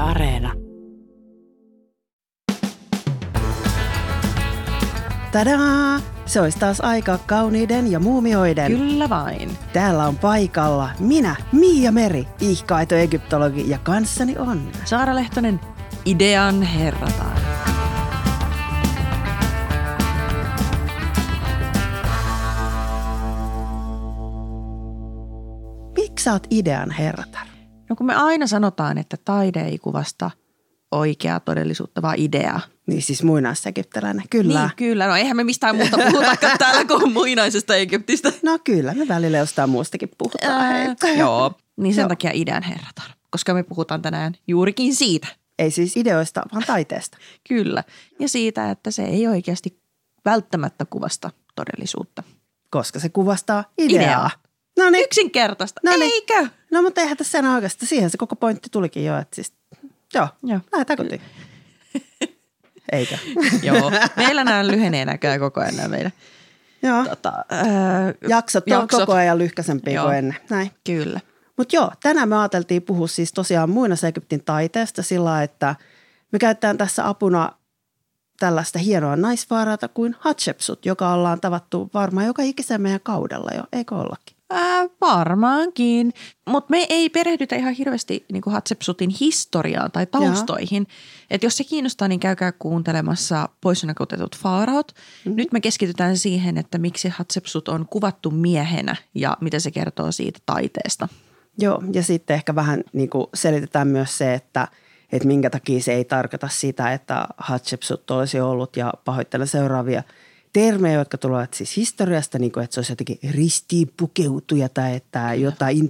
Areena. Tadaa! Se olisi taas aika kauniiden ja muumioiden. Kyllä vain. Täällä on paikalla minä, Miia Meri, ihkaito egyptologi ja kanssani on Saara Lehtonen, idean herrataan. Miksi sä oot idean herratar? No kun me aina sanotaan, että taide ei kuvasta oikeaa todellisuutta, vaan ideaa. Niin siis muinaisegyptiläinen, kyllä. Niin, kyllä. No eihän me mistään muuta puhutakaan täällä kuin muinaisesta Egyptistä. No kyllä, me välillä jostain muustakin puhutaan. Joo. Niin sen takia idean herratar, koska me puhutaan tänään juurikin siitä. Ei siis ideoista, vaan taiteesta. Kyllä. Ja siitä, että se ei oikeasti välttämättä kuvasta todellisuutta. Koska se kuvastaa ideaa. No niin. Yksinkertaista, eikö? No mutta eihän tässä sen oikeastaan. Siihen se koko pointti tulikin jo, että siis joo. Lähdetään kotiin. Eikö? Joo. Meillä nämä lyhenee näköjään koko ajan nämä meidän jaksot on koko ajan lyhkäisempiä kuin ennen. Näin. Kyllä. Mutta joo, tänään me ajateltiin puhua siis tosiaan muinais-Egyptin taiteesta sillä, että me käytetään tässä apuna tällaista hienoa naisvaaraata kuin Hatshepsut, joka ollaan tavattu varmaan joka ikisen meidän kaudella jo, eikö ollakin? Varmaankin, mutta me ei perehdytä ihan hirveästi niin kuin Hatshepsutin historiaan tai taustoihin. Että jos se kiinnostaa, niin käykää kuuntelemassa poisnakotetut faaraot. Mm-hmm. Nyt me keskitytään siihen, että miksi Hatshepsut on kuvattu miehenä ja mitä se kertoo siitä taiteesta. Joo, ja sitten ehkä vähän niin kuin selitetään myös se, että minkä takia se ei tarkoita sitä, että Hatshepsut olisi ollut, ja pahoittelen seuraavia termejä, jotka tulevat siis historiasta, niin kuin, että se olisi jotenkin ristiinpukeutuja tai että jotain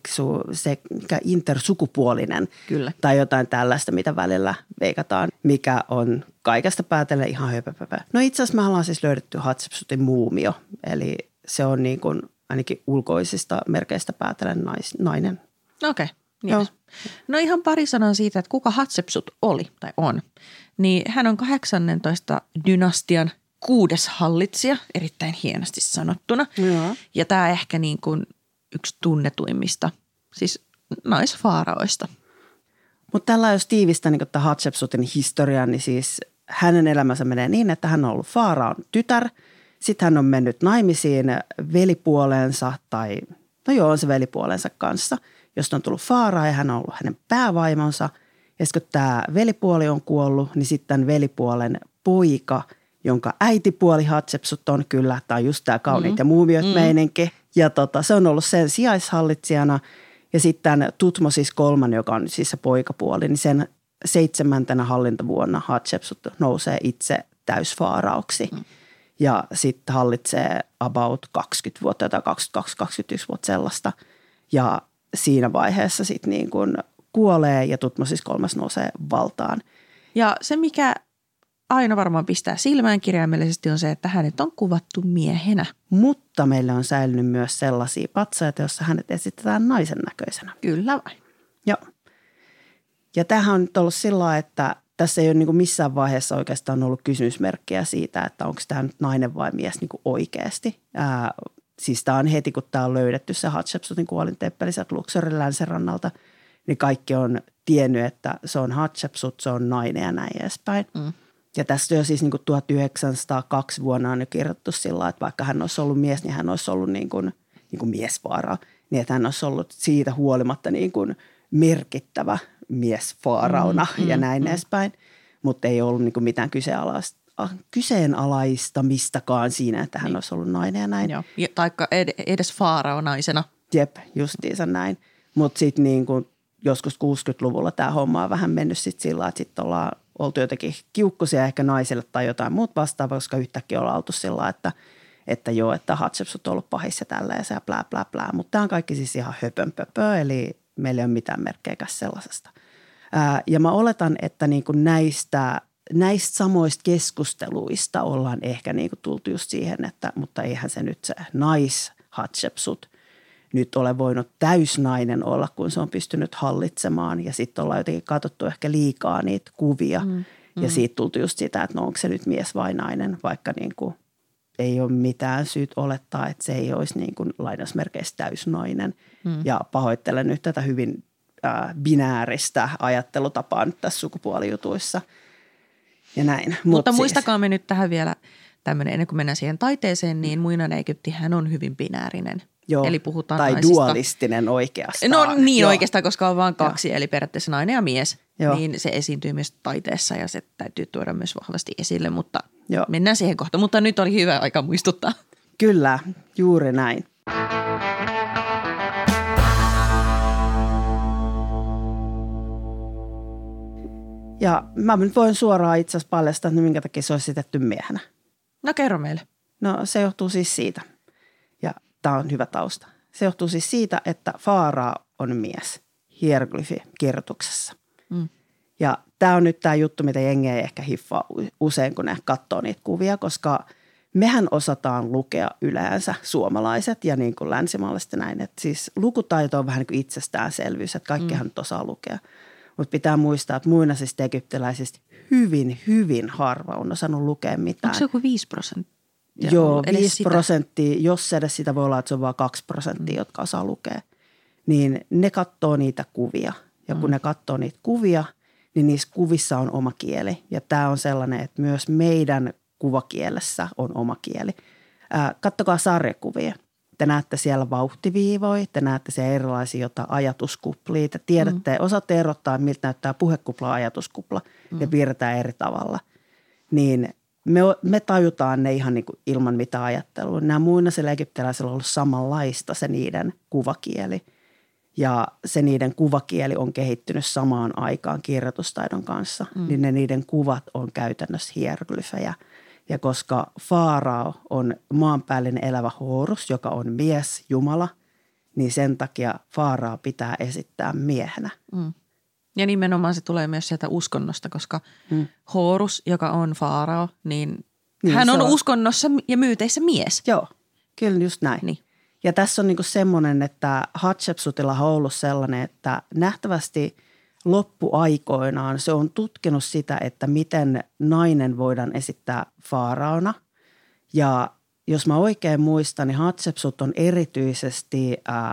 intersukupuolinen. Kyllä. Tai jotain tällaista, mitä välillä veikataan, mikä on kaikesta päätellen ihan höpöpöpö. No itse asiassa me ollaan siis löydetty Hatshepsutin muumio, eli se on niin kuin ainakin ulkoisista merkeistä päätellen nainen. Okei. Niin. No ihan pari sanaa siitä, että kuka Hatshepsut oli tai on. Niin hän on 18 dynastian 6. hallitsija, erittäin hienosti sanottuna. Ja tämä ehkä niin kuin yksi tunnetuimmista, siis naisfaaraoista. Mutta tällä jos tiivistää niin tämän Hatshepsutin historian, niin siis hänen elämänsä menee niin, että hän on ollut faaraon tytär. Sitten hän on mennyt naimisiin velipuolensa on se velipuolensa kanssa, josta on tullut faaraa ja hän on ollut hänen päävaimonsa. Ja sitten kun tämä velipuoli on kuollut, niin sitten tämän velipuolen poika, jonka äitipuoli Hatshepsut on kyllä, tämä on just tämä kauniit ja muumiot meininki. Ja se on ollut sen sijaishallitsijana. Ja sitten Tutmosis III, joka on siis se poikapuoli, niin sen 7. hallintavuonna Hatshepsut nousee itse täysfaaraoksi. Ja sitten hallitsee about 20 vuotta tai 22-21 vuotta sellaista. Ja siinä vaiheessa sitten niin kuin kuolee ja Tutmosis III nousee valtaan. Ja se, mikä aina varmaan pistää silmään kirjaimellisesti, on se, että hänet on kuvattu miehenä. Mutta meillä on säilynyt myös sellaisia patsaita, joissa hänet esitetään naisen näköisenä. Kyllä vai? Joo. Ja tämähän on nyt ollut sillä lailla, että tässä ei ole niin kuin missään vaiheessa oikeastaan ollut kysymysmerkkiä siitä, että onko tämä nyt nainen vai mies niin kuin oikeasti. Siis tämä on heti, kun tämä on löydetty se Hatshepsutin kuolintemppeli sieltä Luxorin länsirannalta, niin kaikki on tiennyt, että se on Hatshepsut, se on nainen ja näin edespäin. Ja tästä jo siis niin kuin 1902 vuonna on jo kirjoitettu sillä, että vaikka hän olisi ollut mies, niin hän olisi ollut niin kuin miesfaara. Niin että hän olisi ollut siitä huolimatta niin kuin merkittävä miesfaarauna ja näin edespäin. Mutta ei ollut niin kuin mitään kyseenalaistamistakaan siinä, että hän olisi ollut nainen ja näin. Joo. Taikka edes faarao naisena. Jep, justiinsa näin. Mutta sitten niin kuin joskus 60-luvulla tämä homma on vähän mennyt sitten sillä, että sitten ollaan oltu jotenkin kiukkuisia ehkä naisille tai jotain muut vastaavaa, koska yhtäkkiä ollaan oltu sillä, että Hatshepsut on ollut pahissa tälleen ja blää, blää, blää. Mutta tämä on kaikki siis ihan höpönpöpö, eli meillä ei ole mitään merkkejäkään sellaisesta. Ja mä oletan, että niin kuin näistä samoista keskusteluista ollaan ehkä niin kuin tultu just siihen, että mutta eihän se nyt se Hatshepsut nyt ole voinut täysnainen olla, kun se on pystynyt hallitsemaan. Ja sitten ollaan jotenkin katsottu ehkä liikaa niitä kuvia. Ja siitä tultu just sitä, että no onko se nyt mies vai nainen, vaikka niin kuin ei ole mitään syyt olettaa, että se ei olisi niin kuin lainausmerkeissä täysnainen. Ja pahoittelen nyt tätä hyvin binääristä ajattelutapaa nyt tässä sukupuolijutuissa ja näin. Mutta muistakaa me nyt tähän vielä tämmöinen, ennen kuin mennään siihen taiteeseen, niin muinainen Egyptihän on hyvin binäärinen. Joo, eli puhutaan tai naisista. dualistinen oikeastaan. No niin Joo. oikeastaan, koska on vain kaksi, eli periaatteessa nainen ja mies. Joo. Niin se esiintyy myös taiteessa ja se täytyy tuoda myös vahvasti esille, mutta Joo. mennään siihen kohta. Mutta nyt oli hyvä aika muistuttaa. Kyllä, juuri näin. Ja mä nyt voin suoraan itse asiassa paljastaa, että minkä takia se on esitetty miehenä. No kerro meille. No se johtuu siis siitä, ja tämä on hyvä tausta. Se johtuu siis siitä, että Faaraa on mies hieroglyfikirjoituksessa. Mm. Ja tämä on nyt tämä juttu, mitä jengi ei ehkä hiffaa usein, kun ne katsoo niitä kuvia, koska mehän osataan lukea yleensä suomalaiset ja niin kuin länsimaalaiset ja näin. Että siis lukutaito on vähän niin kuin itsestäänselvyys, että kaikkihan nyt osaa lukea. Mutta pitää muistaa, että muinaisista egyptiläisistä hyvin, hyvin harva on osannut lukea mitään. Onko se joku 5%? Joo, 5%, jos edes sitä voi olla, että se on vain 2%, jotka osaa lukea. Niin ne katsoo niitä kuvia. Ja kun ne katsoo niitä kuvia, niin niissä kuvissa on oma kieli. Ja tämä on sellainen, että myös meidän kuvakielessä on oma kieli. Kattokaa sarjakuvia. Te näette siellä vauhtiviivoja, te näette siellä erilaisia jotain ajatuskuplia. Te tiedätte, osaatte erottaa, miltä näyttää puhekupla, ajatuskupla ja piirretään eri tavalla. Niin me tajutaan ne ihan niin kuin ilman mitään ajattelua. Nämä muinaisilla egyptiläisillä on ollut samanlaista se niiden kuvakieli. Ja se niiden kuvakieli on kehittynyt samaan aikaan kirjoitustaidon kanssa. Niin niiden kuvat on käytännössä hieroglyfejä. Ja koska Faarao on maanpäällinen elävä Horus, joka on mies, Jumala, niin sen takia Faarao pitää esittää miehenä. Ja nimenomaan se tulee myös sieltä uskonnosta, koska Horus, joka on Faarao, niin hän on uskonnossa ja myyteissä mies. Joo, kyllä just näin. Niin. Ja tässä on niinku semmoinen, että Hatshepsutilla on ollut sellainen, että nähtävästi loppuaikoinaan se on tutkinut sitä, että miten nainen voidaan esittää faaraona. Ja jos mä oikein muistan, niin Hatshepsut on erityisesti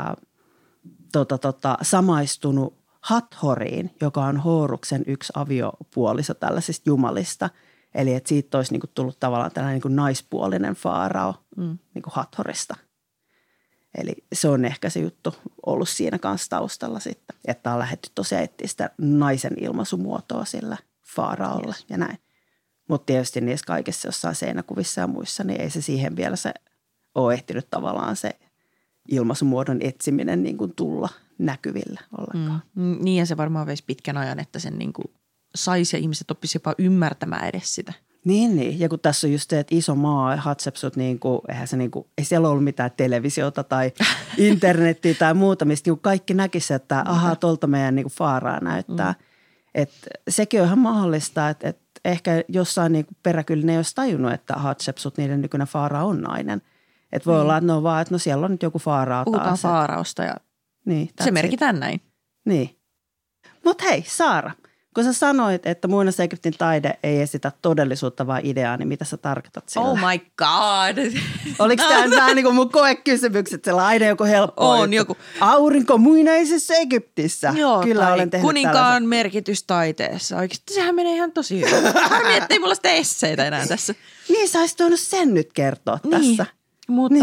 samaistunut Hathoriin, joka on Horuksen yksi aviopuoliso tällaisista jumalista. Eli että siitä olisi niinku tullut tavallaan tällainen niinku naispuolinen faarao niinku Hathorista. Eli se on ehkä se juttu ollut siinä kanssa taustalla sitten, että on lähdetty tosiaan etsiä sitä naisen ilmaisumuotoa sillä faaraolle ja näin. Mutta tietysti niissä kaikissa jossain seinäkuvissa ja muissa, niin ei se siihen vielä se ole ehtinyt tavallaan se ilmaisumuodon etsiminen niin kuin tulla näkyville ollenkaan. Niin ja se varmaan veisi pitkän ajan, että sen niin kuin saisi ja ihmiset oppisi jopa ymmärtämään edes sitä. Niin. Ja kun tässä on just se, että iso maa, Hatshepsut, ei siellä ollut mitään televisiota tai internettiä tai muuta, mistä niin kaikki näkisi, että tuolta meidän niin faaraa näyttää. Että sekin on ihan mahdollista, että ehkä jossain niin peräkylinen ei olisi tajunnut, että Hatshepsut, niiden nykyinen faaraa on nainen. Että voi olla, että no vaan, että siellä on nyt joku faaraa taas. Puhutaan faarausta ja se merkitään näin. Niin. Mutta hei, Saara. Kun sä sanoit, että muinaisen Egyptin taide ei esitä todellisuutta vaan ideaa, niin mitä sä tarkoitat sillä? Oh my god! Oliko tämä vähän niin kuin mun koekysymykset, sellainen aina joku helppo? On joku. Aurinko muinaisessa Egyptissä. Joo, kyllä olen tehnyt kuninkaan tällaisen. merkitys taiteessa. Oikeasti sehän menee ihan tosi hyvin. Harmi, ettei mulla sitä esseitä enää tässä. Niin, sä olisit voinut sen nyt kertoa niin, tässä. Mutta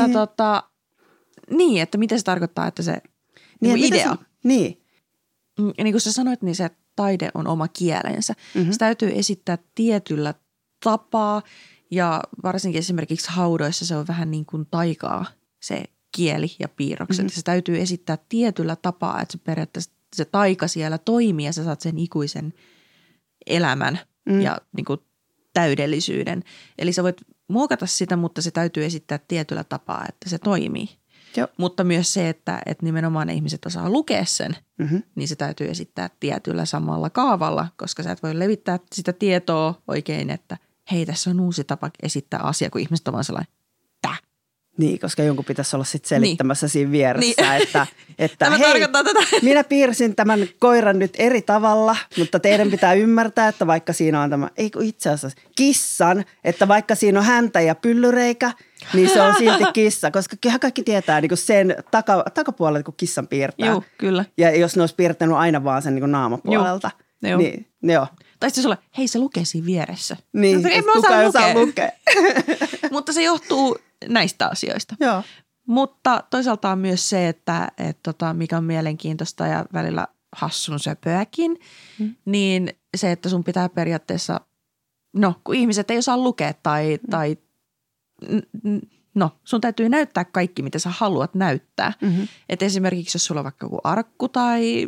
niin, että mitä se tarkoittaa, että se idea. Niin. Ja niin kuin sä sanoit, niin se taide on oma kielensä. Se täytyy esittää tietyllä tapaa ja varsinkin esimerkiksi haudoissa se on vähän niin kuin taikaa se kieli ja piirrokset. Se täytyy esittää tietyllä tapaa, että se periaatteessa se taika siellä toimii ja sä saat sen ikuisen elämän ja niin kuin täydellisyyden. Eli sä voit muokata sitä, mutta se täytyy esittää tietyllä tapaa, että se toimii. Joo. Mutta myös se, että nimenomaan ne ihmiset osaa lukea sen, niin se täytyy esittää tietyllä samalla kaavalla, koska sä et voi levittää sitä tietoa oikein, että hei, tässä on uusi tapa esittää asia, kun ihmiset on vaan sellainen, Niin, koska jonkun pitäisi olla sitten selittämässä siinä vieressä, Niin. että Tämä hei, tarkoittaa tätä. minä piirsin tämän koiran nyt eri tavalla, mutta teidän pitää ymmärtää, että vaikka siinä on tämä, ei kun itse asiassa kissan, että vaikka siinä on häntä ja pyllyreikä, niin se on silti kissa, koska kaikki tietää niin kuin sen takapuolelta, kun kissan piirtää. Joo, kyllä. Ja jos ne olisi piirtänyt aina vaan sen niin kuin naamapuolelta, Joo. niin joo. Tai sitten sulle, hei se lukee siinä vieressä. Niin, en mä osaa lukea. Mutta se johtuu näistä asioista. Joo. Mutta toisaalta on myös se, että mikä on mielenkiintoista ja välillä hassun söpöäkin, niin se, että sun pitää periaatteessa, no kun ihmiset ei osaa lukea tai sun täytyy näyttää kaikki, mitä sä haluat näyttää. Mm-hmm. Että esimerkiksi jos sulla on vaikka joku arkku tai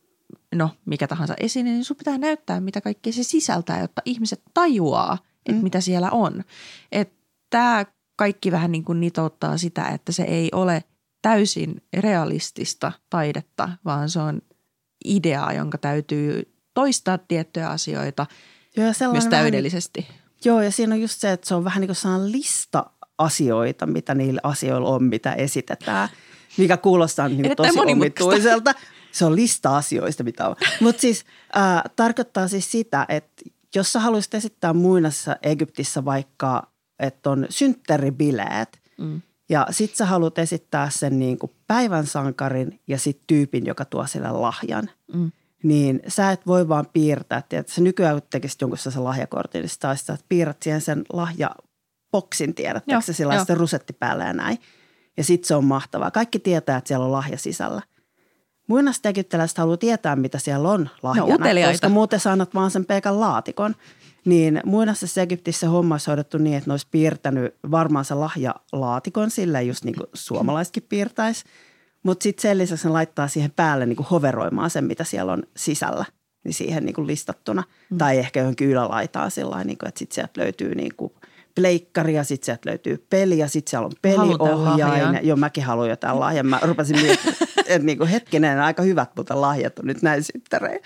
mikä tahansa esine, niin sun pitää näyttää, mitä kaikkea se sisältää, jotta ihmiset tajuaa, että mitä siellä on. Että tämä kaikki vähän niin kuin nitouttaa sitä, että se ei ole täysin realistista taidetta, vaan se on idea, jonka täytyy toistaa tiettyjä asioita myös täydellisesti. Joo, ja siinä on just se, että se on vähän niin kuin sellainen lista asioita, mitä niillä asioilla on, mitä esitetään, mikä kuulostaa niin tosi omituiselta. Se on lista asioista, mitä on. Mutta siis tarkoittaa siis sitä, että jos sä haluaisit esittää muinassa Egyptissä vaikka, että on synttäribileet ja sit sä haluat esittää sen niin kuin päivän sankarin ja sit tyypin, joka tuo sille lahjan, niin sä et voi vaan piirtää. Että sä nykyään kun tekisit jonkun sellaisen lahjakortin, niin sä piirrät siihen sen lahjaboksin, tiedättekö se sillä sitten rusetti päälle ja näin. Ja sit se on mahtavaa. Kaikki tietää, että siellä on lahja sisällä. Muinaiset egyptiläiset haluaa tietää, mitä siellä on lahjana, koska muuten sä annat vaan sen pelkän laatikon. Niin muinaisessa Egyptissä homma olisi hoidettu niin, että ne olisi piirtänyt varmaan sen lahjalaatikon sillä, just niin kuin suomalaisetkin piirtäisi. Mutta sitten sen lisäksi ne laittaa siihen päälle niin kuin hoveroimaan sen, mitä siellä on sisällä, niin siihen niin kuin listattuna. Tai ehkä johonkin ylälaitaan sillä lailla, niin että sitten sieltä löytyy niin kuin pleikkari ja sitten sieltä löytyy peli ja sitten siellä on peliohjain. Joo, mäkin haluan jotain lahjaa. Mä rupesin miettimään, että niin kuin hetkinen, aika hyvät mutta lahjat on nyt näin synttärejä.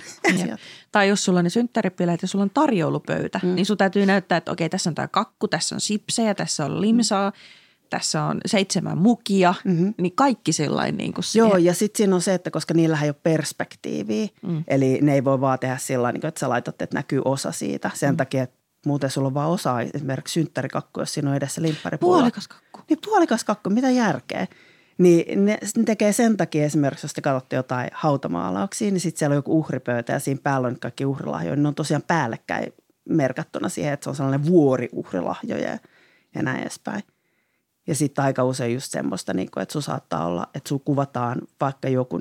Tai jos sulla on ne synttäripileet ja sulla on tarjoulupöytä, niin sun täytyy näyttää, että okei, tässä on tämä kakku, tässä on sipsejä, tässä on limsaa, tässä on 7 mukia, niin kaikki sellainen niin kuin Joo, ja sitten siinä on se, että koska niillähän ei ole perspektiiviä, eli ne ei voi vaan tehdä sillä tavalla, että sä laitat, että näkyy osa siitä. Sen takia, että muuten sulla on vaan osa esimerkiksi synttärikakku, jos siinä on edessä limpparipuolella. Puolikas kakku. Niin puolikas kakku, mitä järkeä? Niin ne tekee sen takia esimerkiksi, jos te katsotte jotain hautamaalauksia, niin sitten siellä on joku uhripöytä ja siinä päällä on kaikki uhrilahjoja. Ne on tosiaan päällekkäin merkattuna siihen, että se on sellainen vuori uhrilahjoja ja näin edespäin. Ja sitten aika usein just semmoista, että sun saattaa olla, että sun kuvataan vaikka joku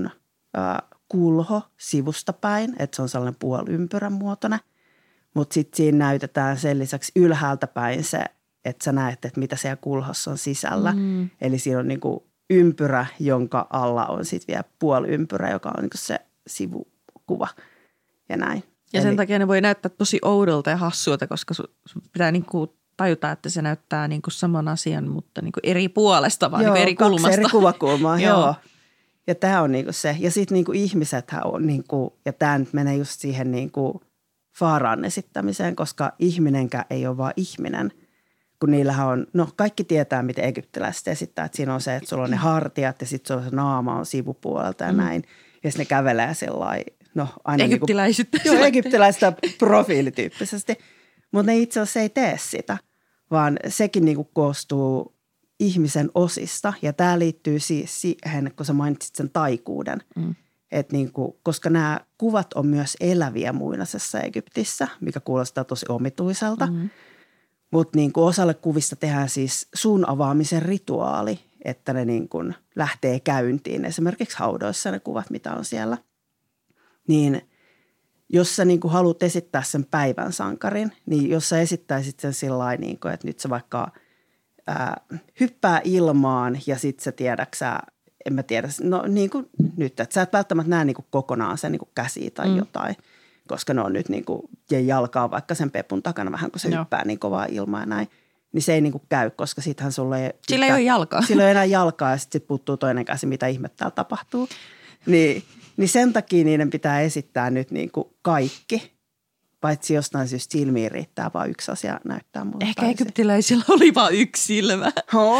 kulho sivusta päin, että se on sellainen puoliympyrän muotoinen. Mutta sitten siinä näytetään sen lisäksi ylhäältä päin se, että sä näet, että mitä siellä kulhossa on sisällä. Eli siinä on niinku ympyrä, jonka alla on sitten vielä puoliympyrä, joka on niinku se sivukuva ja näin. Ja sen takia ne voi näyttää tosi oudolta ja hassuilta, koska sun pitää niinku tajuta, että se näyttää niinku saman asian, mutta niinku eri puolesta, vaan niinku eri kulmasta. Joo, 2 eri kuvakulmaa, joo. Ja tämä on niinku se. Ja sitten niinku ihmisethän on, niinku, ja tämä nyt menee just siihen niinku faaraan esittämiseen, koska ihminenkään ei ole vaan ihminen. Kun niillähän on, kaikki tietää, miten egyptiläiset esittää, että siinä on se, että sulla on ne hartiat ja sitten sulla se naama on sivupuolelta ja näin. Ja sitten ne kävelee sellainen, aina egyptiläiset. Egyptiläistä profiilityyppisesti. Mutta ne itse asiassa ei tee sitä, vaan sekin niinku koostuu ihmisen osista. Ja tämä liittyy siis siihen, kun sä mainitsit sen taikuuden. Et niinku, koska nämä kuvat on myös eläviä muinaisessa Egyptissä, mikä kuulostaa tosi omituiselta. Mutta niinku osalle kuvista tehdään siis suun avaamisen rituaali, että ne niinku lähtee käyntiin. Esimerkiksi haudoissa ne kuvat, mitä on siellä. Niin jos sä niinku haluat esittää sen päivän sankarin, niin jos sä esittäisit sen sillä lailla, niinku, että nyt sä vaikka hyppää ilmaan ja sit sä tiedäksä, en mä tiedä, niin kuin nyt, että sä et välttämättä näe niin kuin kokonaan sen niin kuin käsiä tai jotain, koska ne on nyt niin kuin, ja jalkaa vaikka sen pepun takana vähän, kun se hyppää niin kovaa ilmaa ja näin. Niin se ei niin kuin käy, koska sittenhän sulla ei... Sillä ei ole jalkaa. Sillä ei ole enää jalkaa ja sitten puuttuu toinen käsi, mitä ihmettä täällä tapahtuu. Niin sen takia niiden pitää esittää nyt niin kuin kaikki paitsi jostain syystä silmiin riittää vaan yksi asia näyttää mulle. Ehkä egyptiläisillä oli vain yksi silmä.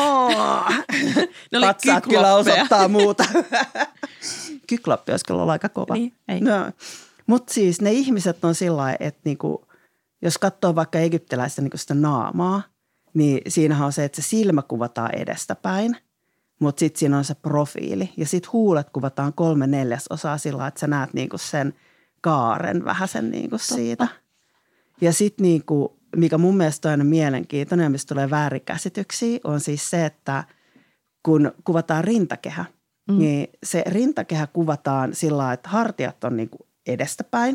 Ne oli patsaat kyllä osoittaa muuta. Kykloppi olisi kyllä aika kova. Niin, ei. No. Mutta siis ne ihmiset on sillä lailla, että niinku, jos katsoo vaikka egyptiläistä niinku sitä naamaa, niin siinähän on se, että se silmä kuvataan edestäpäin, mutta sitten siinä on se profiili. Ja sitten huulet kuvataan 3/4 sillä, että sä näet niinku sen kaaren vähän sen niinku siitä. Ja sitten niinku, mikä mun mielestä on aina mielenkiintoinen ja mistä tulee väärinkäsityksiä, on siis se, että kun kuvataan rintakehä, niin se rintakehä kuvataan sillä lailla, että hartiat on niinku edestäpäin.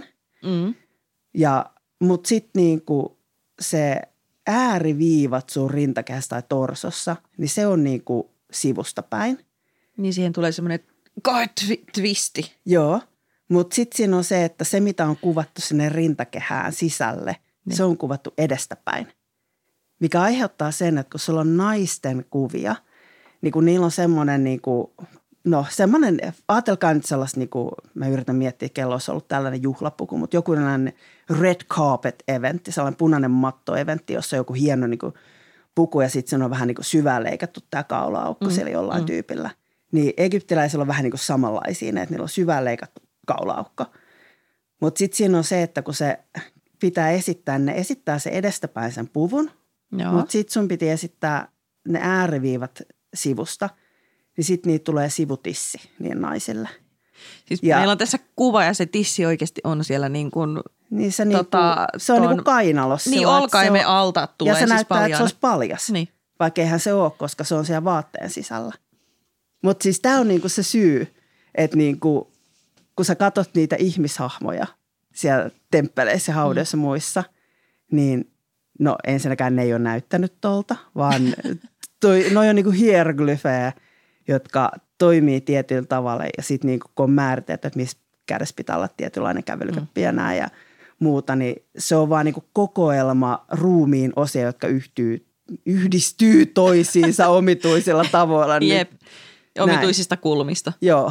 Mutta sitten niinku se ääriviivat sun rintakehässä tai torsossa, niin se on niinku sivusta päin. Niin siihen tulee semmoinen twisti. Joo, mutta sitten siinä on se, että se mitä on kuvattu sinne rintakehään sisälle, se on kuvattu edestäpäin. Mikä aiheuttaa sen, että kun sulla on naisten kuvia, niin kun niillä on semmoinen niinku, semmoinen, ajatelkaa nyt sellaista, niinku, mä yritän miettiä, kello olisi ollut tällainen juhlapuku, mutta joku tällainen red carpet eventti, sellainen punainen matto-eventti, jossa on joku hieno niinku puku ja sitten se on vähän niinku syvään leikattu tämä kaula-aukko siellä jollain tyypillä. Niin egyptiläisillä on vähän niinku samanlaisia, että niillä on syvään leikattu kaula-aukko. Mutta sitten siinä on se, että kun se pitää esittää, ne esittää se edestäpäin sen puvun, mutta sitten sun piti esittää ne ääriviivat sivusta, niin sitten niitä tulee sivutissi niin naisille. Siis meillä on tässä kuva ja se tissi oikeasti on siellä niin kuin niin se, se on niin kuin kainalossa. Niin olkaimen alta tulee ja se siis näyttää, paljon. että se olisi paljas, niin. Vaikka eihän se ole, koska se on siellä vaatteen sisällä. Mutta siis tämä on niinku se syy, että niinku, kun sä katsot niitä ihmishahmoja siellä temppeleissä, haudoissa muissa, niin ensinnäkään ne ei ole näyttänyt tolta, vaan noi on niinku hieroglyfejä, jotka toimii tietyllä tavalla ja sitten niinku, kun on määritelty, että missä kädessä pitää olla tietynlainen kävelykäppi ja näin ja muuta, niin se on vaan niinku kokoelma ruumiin osia, jotka yhdistyy toisiinsa omituisilla tavoilla. Jep, omituisista kulmista. Joo.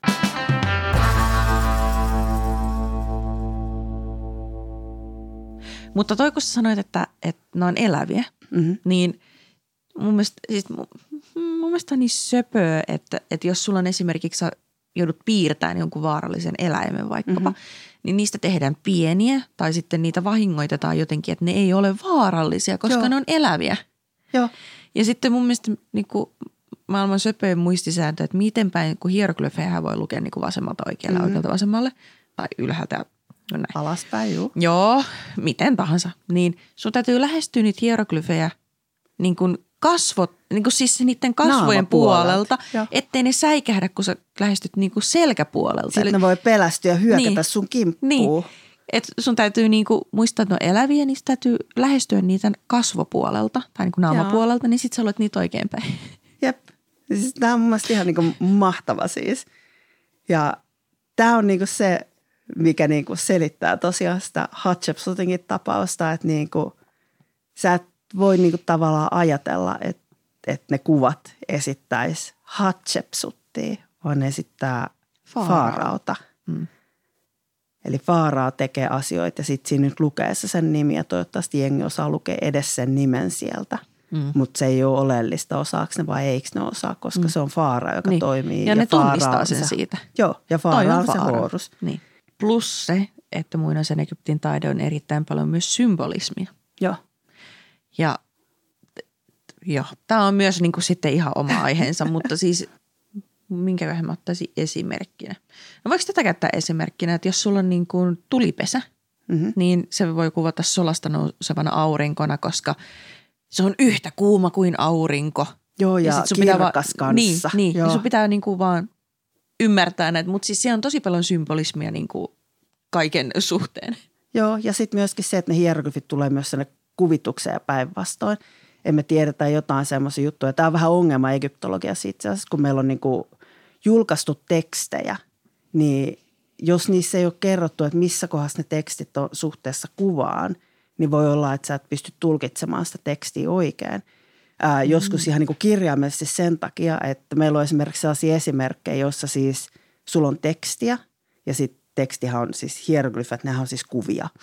Mutta toi kun sä sanoit, että ne on eläviä, niin mun mielestä on niin söpöä, että jos sulla on esimerkiksi sä joudut piirtämään jonkun vaarallisen eläimen vaikkapa, niin niistä tehdään pieniä tai sitten niitä vahingoitetaan jotenkin, että ne ei ole vaarallisia, koska ne on eläviä. Joo. Ja sitten mun mielestä niin kuin maailman söpöön muistisääntö, että miten päin, kun hieroglyfejä voi lukea niin kuin vasemmalta oikealle, oikealta vasemmalle tai ylhäältä näin. Alaspäin, juu. Joo, miten tahansa. Niin sun täytyy lähestyä niitä hieroglyfejä niin kuin kasvot, niin kuin siis niiden kasvojen puolelta, ettei ne säikähdä, kun sä lähestyt niin kuin selkäpuolelta. Sitten ne voi pelästyä ja hyökätä sun kimppuun. Niin. Että sun täytyy niinku muistaa, että ne on eläviä, niin täytyy lähestyä niitä kasvopuolelta tai niinku naamapuolelta, niin sit sä olet niitä oikeinpäin. Jep. Siis tää on mun mielestä ihan niinku mahtava siis. Ja tää on niinku se, mikä niinku selittää tosiaan sitä Hatshepsutinkin tapausta, että niinku sä et voi niinku tavallaan ajatella, että ne kuvat esittäisi Hatshepsuttia, vaan ne esittää Faaraota. Eli Faaraa tekee asioita ja sitten siinä nyt lukee se sen nimi ja toivottavasti jengi osaa lukea edes sen nimen sieltä. Mutta se ei ole oleellista, osaako ne vai eikö ne osaa, koska se on Faara, joka toimii. Ja ne tunnistaa sen siitä. Joo, ja Faara on se Horus. Niin. Plus se, että muinaisen Egyptin taide on erittäin paljon myös symbolismia. Joo. Ja tämä on myös niin kuin sitten ihan oma aiheensa, mutta siis minkä mä ottaisin esimerkkinä. No voiko tätä käyttää esimerkkinä, että jos sulla on niin kuin tulipesä, niin se voi kuvata solasta nousevana aurinkona, koska se on yhtä kuuma kuin aurinko. Joo, ja kirkas kanssa. Niin. Ja sun pitää niin kuin vaan ymmärtää näitä, mutta siis siellä on tosi paljon symbolismia niin kuin kaiken suhteen. Joo, ja sitten myöskin se, että ne hieroglyfit tulee myös sinne kuvitukseen päinvastoin. Emme tiedetä jotain semmoisia juttuja. Tämä on vähän ongelma egyptologiassa itse asiassa, kun meillä on niin kuin julkaistu tekstejä, niin jos niissä ei ole kerrottu, että missä kohdassa ne tekstit on suhteessa kuvaan, niin voi olla, että sä et pysty tulkitsemaan sitä tekstiä oikein. Joskus ihan niin kuin kirjaimellisesti sen takia, että meillä on esimerkiksi sellaisia esimerkkejä, joissa siis sulla on tekstiä ja sitten tekstihän on siis hieroglyfat, nehän on siis kuvia.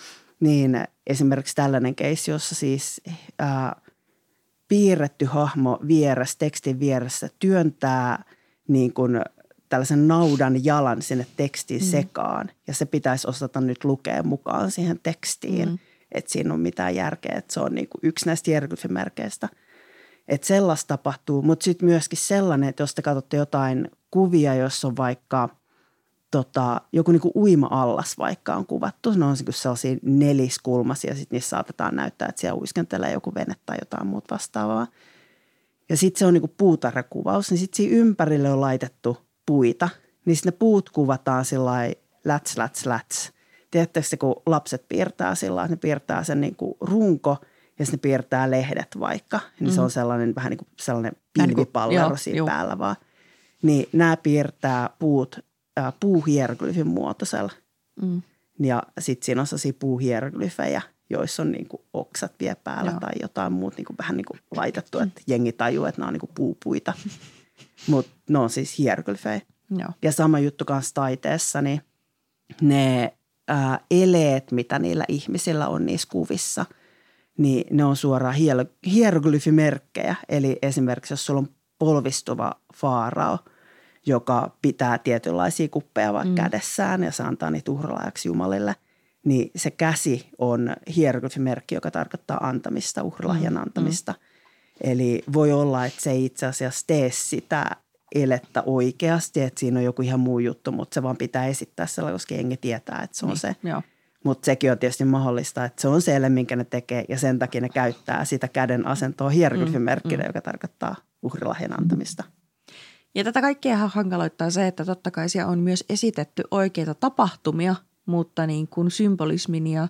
niin esimerkiksi tällainen keissi, jossa siis piirretty hahmo vieressä, tekstin vieressä työntää niin kuin tällaisen naudan jalan sinne tekstiin sekaan ja se pitäisi osata nyt lukea mukaan siihen tekstiin, että siinä on mitään järkeä, että se on niin kuin yksi näistä hieroglyfimerkeistä. Että sellaista tapahtuu, mutta sitten myöskin sellainen, että jos te katsotte jotain kuvia, jossa on vaikka joku niin kuin uima-allas vaikka on kuvattu, ne on sellaisia neliskulmaisia ja sitten niissä saatetaan näyttää, että siellä uiskentelee joku vene tai jotain muuta vastaavaa. Ja sitten se on niin kuin puutarhakuvaus, niin sitten siinä ympärille on laitettu puita, niin sitten ne puut kuvataan sillä lailla läts. Tiedättekö se, kun lapset piirtää sillä lailla, että ne piirtää sen niin kuin runko ja sitten ne piirtää lehdet vaikka, niin se on sellainen vähän niin kuin sellainen pilvipallero siinä päällä vaan. Niin nämä piirtää puut puuhieroglyfin muotoisella. Ja sitten siinä on sellaisia puuhieroglyfejä, joissa on niin kuin oksat vielä päällä tai jotain muuta niin kuin vähän niin kuin laitettu, että jengi tajuu, että nämä on niin kuin puupuita. Mutta ne on siis hieroglyfejä. Ja sama juttu kanssa taiteessa, niin ne eleet, mitä niillä ihmisillä on niissä kuvissa, niin ne on suoraan hieroglyfimerkkejä. Eli esimerkiksi jos sulla on polvistuva faarao, joka pitää tietynlaisia kuppeja vaikka kädessään ja se antaa niitä uhralaajaksi Jumalille, niin se käsi on hieroglyfimerkki, joka tarkoittaa antamista, uhralahjan antamista. Eli voi olla, että se ei itse asiassa tee sitä elettä oikeasti, että siinä on joku ihan muu juttu, mutta se vaan pitää esittää sellainen, koska jengi tietää, että se on se. Mutta sekin on tietysti mahdollista, että se on se ele, minkä ne tekee ja sen takia ne käyttää sitä käden asentoa hieroglyfimerkkinä, joka tarkoittaa uhrilahjan antamista. Ja tätä kaikkea hankaloittaa se, että totta kai siellä on myös esitetty oikeita tapahtumia, mutta niin kuin symbolismin ja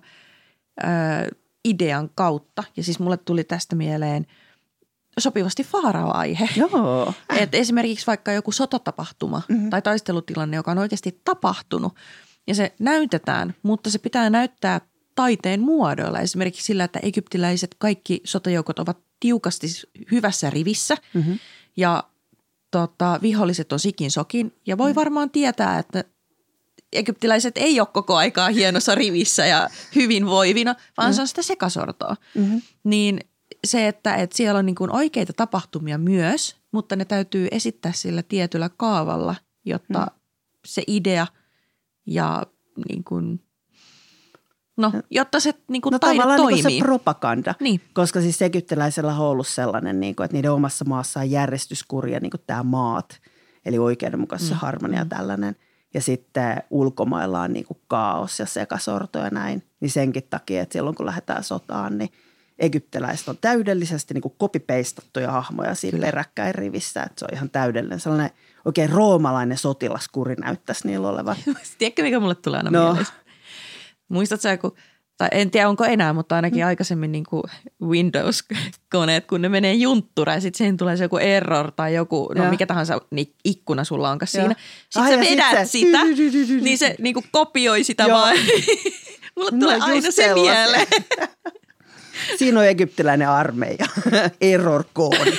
idean kautta. Ja siis mulle tuli tästä mieleen sopivasti faarao-aihe. Joo. Et esimerkiksi vaikka joku sotatapahtuma tai taistelutilanne, joka on oikeasti tapahtunut ja se näytetään, mutta se pitää näyttää taiteen muodoilla. Esimerkiksi sillä, että egyptiläiset kaikki sotajoukot ovat tiukasti hyvässä rivissä ja viholliset on sikin sokin ja voi varmaan tietää, että egyptiläiset ei ole koko aikaa hienossa rivissä ja hyvinvoivina, vaan se on sitä sekasortoa. Niin se, että siellä on niin kuin oikeita tapahtumia myös, mutta ne täytyy esittää sillä tietyllä kaavalla, jotta se idea ja niin kuin, jotta se niin kuin taide tavallaan toimii. Niin kuin se propaganda, niin. Koska siis egyptiläisellä on ollut sellainen, niin kuin, että niiden omassa maassa on järjestyskuria, niin kuin tämä maat, eli oikeudenmukaisuus ja harmonia ja tällainen. Ja sitten ulkomailla on niin kuin kaos ja sekasorto ja näin, niin senkin takia, että silloin kun lähdetään sotaan, niin egyptiläiset on täydellisesti niin kuin copy-pastattuja hahmoja siinä peräkkäin rivissä, että se on ihan täydellinen. Sellainen oikein roomalainen sotilaskuri näyttäisi niillä olevan. Tiedätkö, mikä mulle tulee aina mieleen? Muistatko tai en tiedä onko enää, mutta ainakin aikaisemmin niin kuin Windows-koneet, kun ne menee juntturaan ja sitten siihen tulee se joku error tai joku, mikä tahansa niin ikkuna sulla onkaan siinä. Sitten sä vedät sitä, niin se niin kuin kopioi sitä vaan. Mulle tulee aina se mieleen. Siinä on egyptiläinen armeija, error-koodi.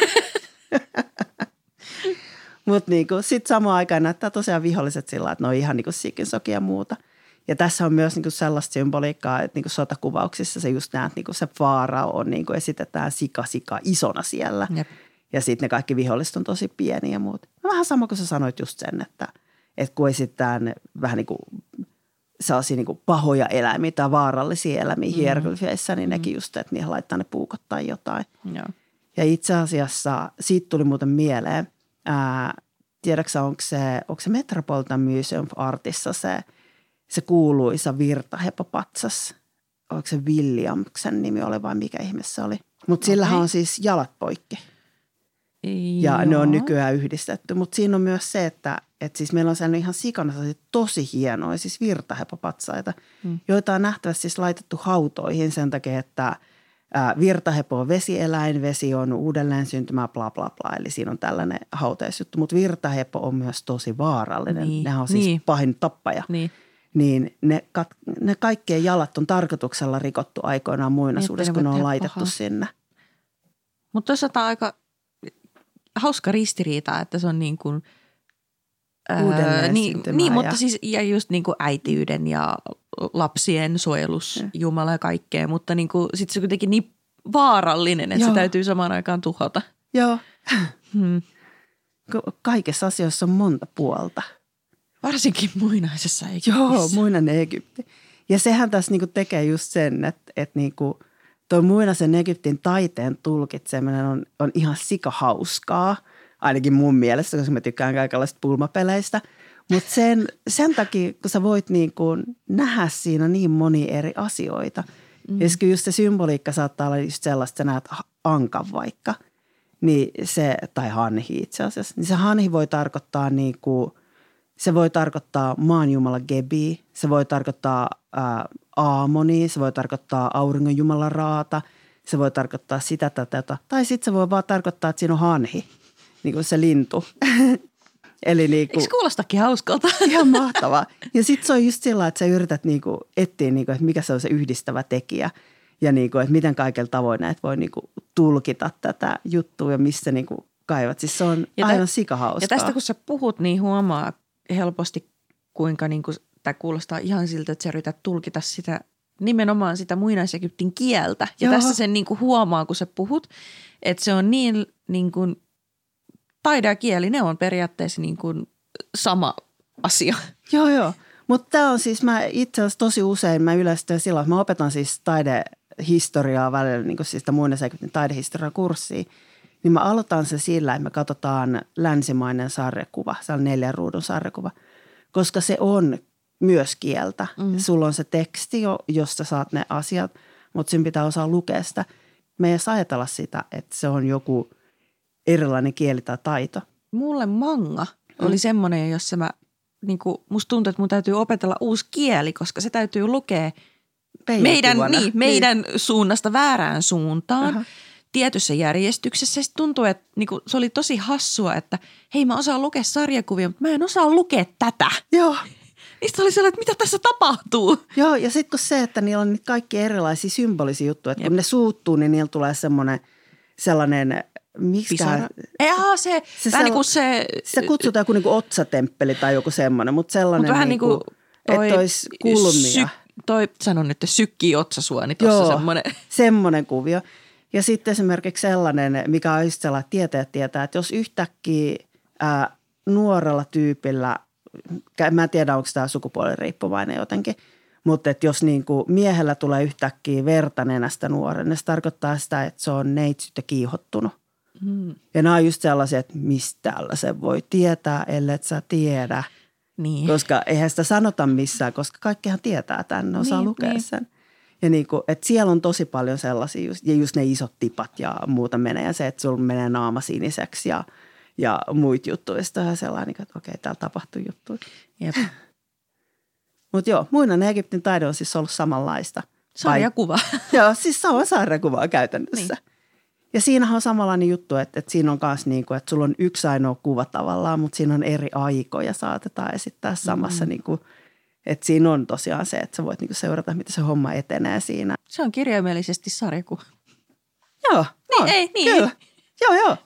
Mutta niinku, sitten samaan aikaan näyttää tosiaan viholliset sillä, että ne on ihan niinku sikinsokia ja muuta. Ja tässä on myös niinku sellaista symboliikkaa, että niinku sotakuvauksissa se just näet, niinku se faarao on, niinku esitetään sika isona siellä. Jep. Ja sitten ne kaikki viholliset on tosi pieniä ja muut. Vähän sama kuin sä sanoit just sen, että kun esitetään vähän niin kuin sellaisia niin kuin pahoja eläimiä tai vaarallisia eläimiä hieroglyfeissä, niin nekin just, että niihin laittaa ne puukot tai jotain. Ja itse asiassa siitä tuli muuten mieleen, tiedätkö onko se Metropolitan Museum of Artissa se kuuluisa virtahepopatsas, onko se Williamsen nimi oli vai mikä ihme se oli. Mutta sillähän on siis jalat poikki. Ja ne on nykyään yhdistetty. Mutta siinä on myös se, että siis meillä on sellainen ihan sikana tosi hienoja siis virtahepopatsaita, joita on nähtävästi siis laitettu hautoihin sen takia, että virtahepo on vesieläin, vesi on uudelleen syntymää, bla bla bla. Eli siinä on tällainen hautajaisjuttu, mutta virtahepo on myös tosi vaarallinen. Niin, nehän on siis pahin tappaja. Niin ne kaikkien jalat on tarkoituksella rikottu aikoinaan muinaisuudessa, kun ne on laitettu sinne. Mutta toisaalta on aika hauska ristiriita, että se on niin kuin niin, mutta siis ja just niin kuin äitiyden ja lapsien suojelusjumala ja kaikkea, mutta niin kuin, sit se on kuitenkin niin vaarallinen, että se täytyy samaan aikaan tuhota. Joo. Kaikessa asiassa on monta puolta. Varsinkin muinaisessa Egyptissä. Joo, muinainen Egypti. Ja sehän tässä niinku tekee just sen, että niinku tuo muinaisen Egyptin taiteen tulkitseminen on ihan sikahauskaa, ainakin mun mielestä, koska mä tykkään kaikenlaista pulmapeleistä. Mutta sen takia, kun sä voit niinku nähdä siinä niin monia eri asioita. Ja just se symboliikka saattaa olla just sellaista, että sä näet ankan vaikka, niin se, tai hanhi itse asiassa, niin se hanhi voi tarkoittaa niinku, se voi tarkoittaa maanjumala Gebi, se voi tarkoittaa Aamoni, se voi tarkoittaa auringonjumala Raata, se voi tarkoittaa sitä tätä, tai sitten se voi vaan tarkoittaa, että siinä on hanhi, niin kuin se lintu. Eli niinku, eikö kuulostakin hauskalta? Ihan mahtavaa. Ja sitten se on just sillä, että sä yrität niinku etsiä, niinku, että mikä se on se yhdistävä tekijä ja niinku, että miten kaikilla tavoin näitä voi niinku tulkita tätä juttua ja missä niinku kaivat. Siis se on aivan sikahauskaa. Ja tästä kun sä puhut, niin huomaa helposti, kuinka niinku, tämä kuulostaa ihan siltä, että sä yrität tulkita sitä nimenomaan sitä muinais-Egyptin kieltä. Ja tästä sen niinku huomaa, kun sä puhut, että se on niin niinku, taide ja kieli, ne on periaatteessa niin kuin sama asia. Joo. Mutta tämä on siis, mä itse asiassa tosi usein, mä yleistyn sillä, että mä opetan siis taidehistoriaa välillä, niin kuin siis sitä muinaisen taidehistorian kurssia, niin mä aloitan se sillä, että me katsotaan länsimainen sarjakuva, se on 4 ruudun sarjakuva, koska se on myös kieltä. Sulla on se teksti, josta saat ne asiat, mutta siinä pitää osaa lukea sitä. Me ei edes ajatella sitä, että se on joku erilainen kieli tai taito. Mulle manga oli semmoinen, jossa musta tuntuu, että mun täytyy opetella uusi kieli, koska se täytyy lukea meidän suunnasta väärään suuntaan tietyssä järjestyksessä. Sitten tuntuu, että se oli tosi hassua, että hei, mä osaan lukea sarjakuvia, mutta mä en osaa lukea tätä. Joo. Niistä oli sellainen, että mitä tässä tapahtuu. Joo, ja sitten kun se, että niillä on kaikki erilaisia symbolisia juttuja, että kun ne suuttuu, niin niillä tulee sellainen se kutsutaan joku niinku otsatemppeli tai joku semmoinen, mutta sellainen vähän niinku, että olisi kulmia. Sanon nyt, että sykkii otsasuoni tuossa semmoinen. Semmoinen kuvio. Ja sitten esimerkiksi sellainen, mikä on just sellainen, että tietää, että jos yhtäkkiä nuorella tyypillä, mä en tiedä, onko tämä sukupuoliriippuvainen jotenkin, mutta että jos niinku miehellä tulee yhtäkkiä verta nenästä nuoren, niin se tarkoittaa sitä, että se on neitsyt ja kiihottunut. Ja nämä on just sellaisia, että mistä tällaisen voi tietää, ellei sä tiedä. Niin. Koska eihän sitä sanota missään, koska kaikkihan tietää tämän, ne osaa lukea sen. Ja niinku, että siellä on tosi paljon sellaisia, ja just ne isot tipat ja muuta menee. Ja se, että sulla menee naama siniseksi ja muita juttuja. Sitten on sellainen, että okei, täällä tapahtuu juttuja. Jep. Mutta joo, muinainen Egyptin taide on siis ollut samanlaista. Sarjakuva. Joo, siis sama sarjakuvaa käytännössä. Niin. Ja siinähän on samanlainen juttu, että siinä on myös niin kuin, että sulla on yksi ainoa kuva tavallaan, mutta siinä on eri aikoja saatetaan esittää samassa. Niin kuin, että siinä on tosiaan se, että sä voit niin kuin seurata, miten se homma etenee siinä. Se on kirjaimellisesti sarjakuva. Joo. Niin, ei, niin. Kyllä. Joo.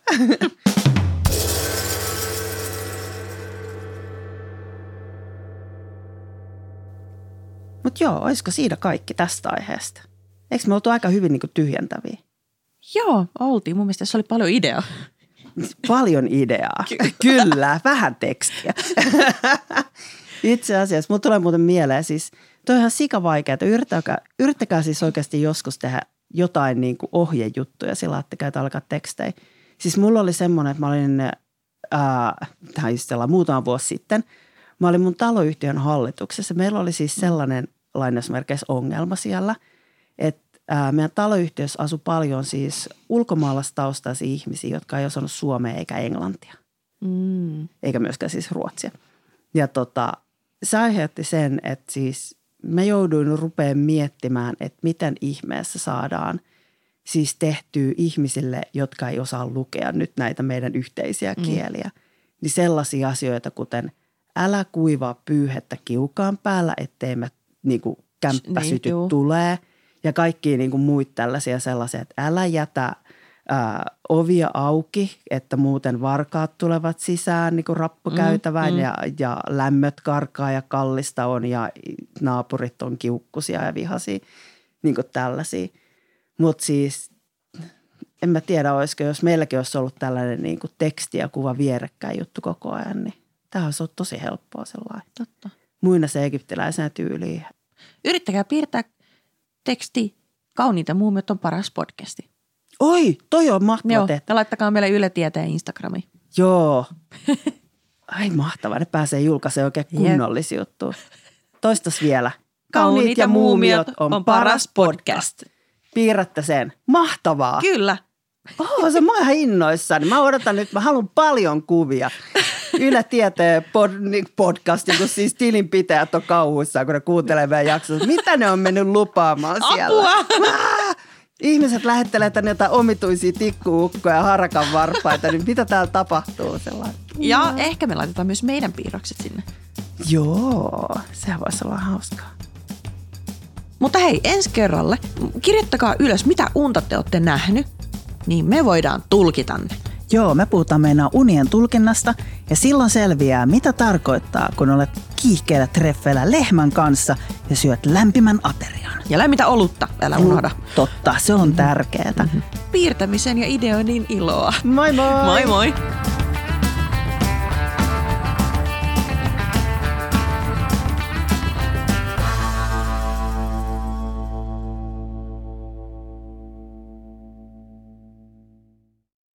Mutta joo, olisiko siinä kaikki tästä aiheesta? Eikö me oltu aika hyvin niin kuin tyhjentäviä? Joo, oltiin. Mun mielestä se oli paljon ideaa. Paljon ideaa. Kyllä, vähän tekstiä. Itse asiassa, mulle tulee muuten mieleen siis, toi on ihan sikavaikeaa. Yrittäkää siis oikeasti joskus tehdä jotain niin kuin ohjejuttuja sillä, että käytä alkaa tekstejä. Siis mulla oli semmoinen, että mä olin, tähän just muutama vuosi sitten, mä olin mun taloyhtiön hallituksessa. Meillä oli siis sellainen lainausmerkeissä ongelma siellä, että meidän taloyhtiössä asui paljon siis ulkomaalaistaustaisia ihmisiä, jotka ei osannut suomea eikä englantia. Eikä myöskään siis ruotsia. Ja se aiheutti sen, että siis mä jouduin rupeamaan miettimään, että miten ihmeessä saadaan siis tehtyä ihmisille, jotka ei osaa lukea nyt näitä meidän yhteisiä kieliä. Niin sellaisia asioita, kuten älä kuivaa pyyhettä kiukaan päällä, ettei me niinku kämppäsytyt tulee. Ja kaikkia niinku muita tällaisia sellaisia, että älä jätä ovia auki, että muuten varkaat tulevat sisään niin kuin rappukäytävään ja lämmöt karkaa ja kallista on ja naapurit on kiukkusia ja vihaisia, niin kuin tällaisia. Mutta siis en mä tiedä, olisiko, jos meilläkin olisi ollut tällainen niin kuin teksti ja kuva vierekkäin juttu koko ajan, niin tämä olisi ollut tosi helppoa sellainen. Totta. Muinassa egyptiläisenä tyyliin. Yrittäkää piirtää teksti Kauniita muumiot on paras podcasti. Oi, toi on mahtava tehtävä. Ja laittakaa meille Yle Tieteen Instagramiin. Joo. Ai mahtavaa, ne pääsee julkaisemaan oikein kunnollisia juttuja. Toistas vielä. Kauniita muumiot on paras podcast. Piirrätte sen. Mahtavaa. Kyllä. Mä oon ihan innoissani. Mä odotan nyt, mä haluan paljon kuvia. Yle Tieteen podcastin, kun siis tilinpitäjät on kauhuissaan, kun ne kuuntelee meidän jaksossa. Mitä ne on mennyt lupaamaan siellä? Apua! Ihmiset lähettelee tänne jotain omituisia tikkuukkoja ja harakan varpaita, niin mitä täällä tapahtuu sellainen? Ja ehkä me laitetaan myös meidän piirrokset sinne. Joo, sehän voisi olla hauskaa. Mutta hei, ensi kerralle kirjoittakaa ylös, mitä unta te olette nähnyt, niin me voidaan tulkita ne. Joo, me puhutaan meidän unien tulkinnasta ja silloin selviää, mitä tarkoittaa, kun olet kiihkeillä treffeillä lehmän kanssa ja syöt lämpimän aterian. Ja lämmitä olutta, älä unohda. Totta, se on tärkeää. Piirtämisen ja ideoinnin iloa. Moi moi! Moi moi!